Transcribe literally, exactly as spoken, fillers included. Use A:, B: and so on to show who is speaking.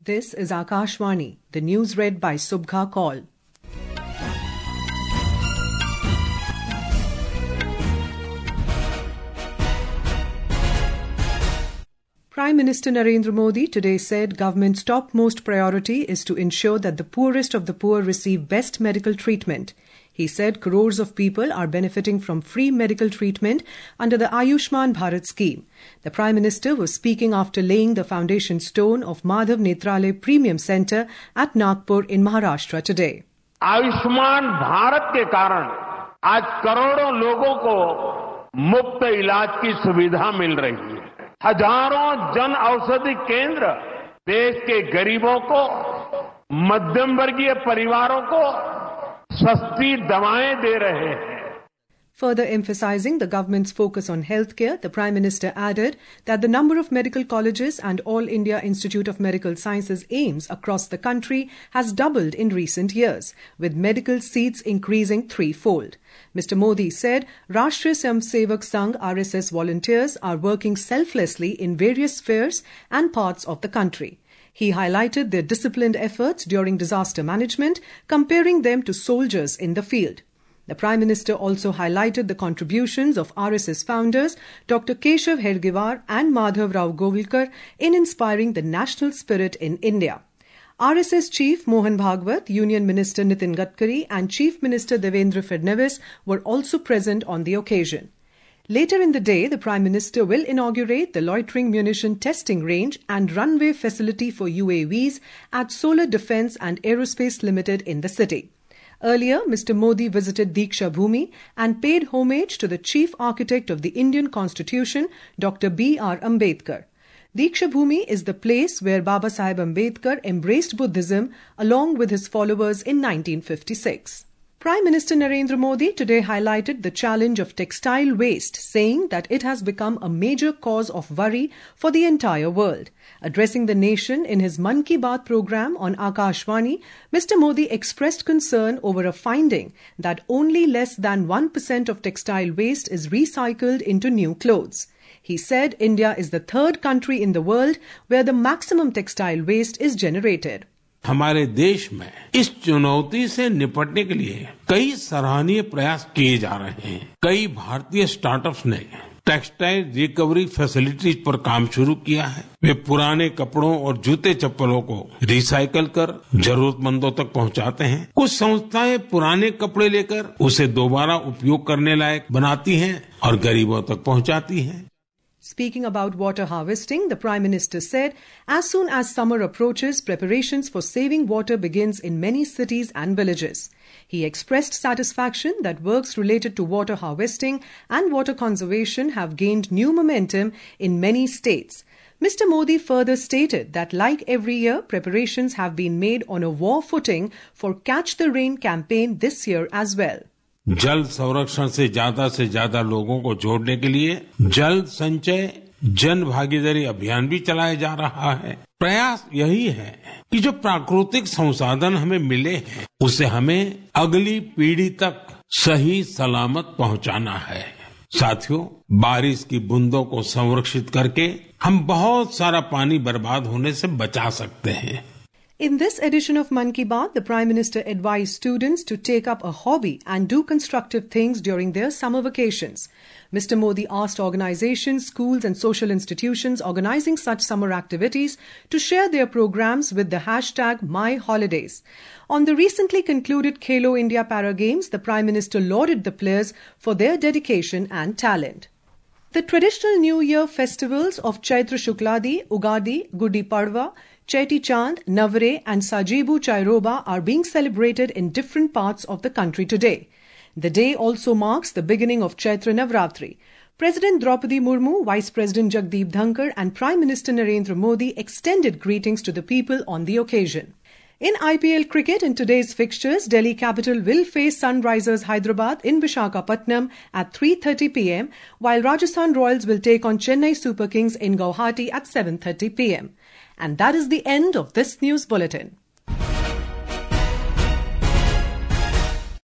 A: This is Akashvani, the news read by Subha Kaul. Prime Minister Narendra Modi today said government's topmost priority is to ensure that the poorest of the poor receive best medical treatment. He said crores of people are benefiting from free medical treatment under the Ayushman Bharat scheme. The Prime Minister was speaking after laying the foundation stone of Madhav Nethralay Premium Centre at Nagpur in Maharashtra today.
B: Ayushman Bharat के कारण आज करोड़ों लोगों को मुफ्त इलाज की सुविधा मिल रही है. हजारों जन औषधि केंद्र देश के गरीबों को, मध्यम वर्गीय परिवारों को सस्ती दवाएं दे रहे हैं.
A: Further emphasizing the government's focus on healthcare, the Prime Minister added that the number of medical colleges and All India Institute of Medical Sciences A I I M S across the country has doubled in recent years, with medical seats increasing threefold. Mister Modi said Rashtriya Swayamsevak Sangh R S S volunteers are working selflessly in various spheres and parts of the country. He highlighted their disciplined efforts during disaster management, comparing them to soldiers in the field. The Prime Minister also highlighted the contributions of R S S founders Doctor Keshav Hedgewar and Madhav Rao Govilkar in inspiring the national spirit in India. R S S Chief Mohan Bhagwat, Union Minister Nitin Gadkari and Chief Minister Devendra Fadnavis were also present on the occasion. Later in the day, the Prime Minister will inaugurate the loitering munition testing range and runway facility for U A Vs at Solar Defence and Aerospace Limited in the city. Earlier, Mister Modi visited Diksha Bhumi and paid homage to the chief architect of the Indian Constitution, Doctor B R Ambedkar. Diksha Bhumi is the place where Baba Saheb Ambedkar embraced Buddhism along with his followers in nineteen fifty-six. Prime Minister Narendra Modi today highlighted the challenge of textile waste, saying that it has become a major cause of worry for the entire world. Addressing the nation in his Mann Ki Baat program on Akashvani, Mister Modi expressed concern over a finding that only less than one percent of textile waste is recycled into new clothes. He said India is the third country in the world where the maximum textile waste is generated.
C: हमारे देश में इस चुनौती से निपटने के लिए कई सराहनीय प्रयास किए जा रहे हैं. कई भारतीय स्टार्टअप्स ने टेक्सटाइल रिकवरी फैसिलिटीज पर काम शुरू किया है. वे पुराने कपड़ों और जूते चप्पलों को रिसाइकल कर जरूरतमंदों तक पहुंचाते हैं. कुछ संस्थाएं पुराने कपड़े लेकर उसे दोबारा उपयोग करने लायक बनाती हैं और गरीबों तक पहुंचाती हैं.
A: Speaking about water harvesting, the Prime Minister said, as soon as summer approaches, preparations for saving water begins in many cities and villages. He expressed satisfaction that works related to water harvesting and water conservation have gained new momentum in many states. Mister Modi further stated that like every year, preparations have been made on a war footing for Catch the Rain campaign this year as well.
C: जल संरक्षण से ज्यादा से ज्यादा लोगों को जोड़ने के लिए जल संचय जन भागीदारी अभियान भी चलाया जा रहा है. प्रयास यही है कि जो प्राकृतिक संसाधन हमें मिले हैं उसे हमें अगली पीढ़ी तक सही सलामत पहुंचाना है. साथियों, बारिश की बूंदों को संरक्षित करके हम बहुत सारा पानी बर्बाद होने से बचा सकते हैं.
A: In this edition of Mann Ki Baat, the Prime Minister advised students to take up a hobby and do constructive things during their summer vacations. Mister Modi asked organizations, schools and social institutions organizing such summer activities to share their programs with the hashtag MyHolidays. On the recently concluded Khelo India Para Games, the Prime Minister lauded the players for their dedication and talent. The traditional New Year festivals of Chaitra Shukladi, Ugadi, Gudi Padwa, Cheti Chand, Navre and Sajibu Chairoba are being celebrated in different parts of the country today. The day also marks the beginning of Chaitra Navratri. President Draupadi Murmu, Vice President Jagdeep Dhankar and Prime Minister Narendra Modi extended greetings to the people on the occasion. In I P L cricket, in today's fixtures, Delhi Capital will face Sunrisers Hyderabad in Visakhapatnam at three thirty p m, while Rajasthan Royals will take on Chennai Super Kings in Guwahati at seven thirty p m. And that is the end of this news bulletin.